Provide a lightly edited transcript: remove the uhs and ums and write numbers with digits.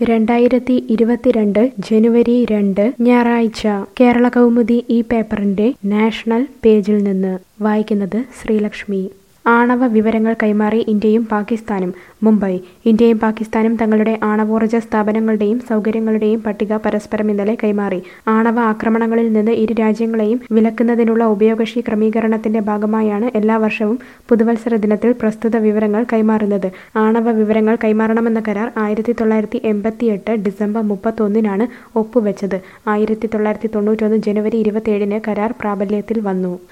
2022 ജനുവരി 2 ഞായറാഴ്ച കേരള കൗമുദി ഈ പേപ്പറിന്റെ നാഷണൽ പേജിൽ നിന്ന് വായിക്കുന്നത് ശ്രീലക്ഷ്മി. ആണവ വിവരങ്ങൾ കൈമാറി ഇന്ത്യയും പാകിസ്ഥാനും. മുംബൈ. ഇന്ത്യയും പാകിസ്ഥാനും തങ്ങളുടെ ആണവോർജ്ജ സ്ഥാപനങ്ങളുടെയും സൗകര്യങ്ങളുടെയും പട്ടിക പരസ്പരം ഇന്നലെ കൈമാറി. ആണവ ആക്രമണങ്ങളിൽ നിന്ന് ഇരു രാജ്യങ്ങളെയും വിലക്കുന്നതിനുള്ള ഉഭയകക്ഷി ക്രമീകരണത്തിന്റെ ഭാഗമായാണ് എല്ലാ വർഷവും പുതുവത്സര ദിനത്തിൽ പ്രസ്തുത വിവരങ്ങൾ കൈമാറുന്നത്. ആണവ വിവരങ്ങൾ കൈമാറണമെന്ന കരാർ 1988 ഡിസംബർ 31-നാണ് ഒപ്പുവെച്ചത്. 1991 ജനുവരി 27-ന് കരാർ പ്രാബല്യത്തിൽ വന്നു.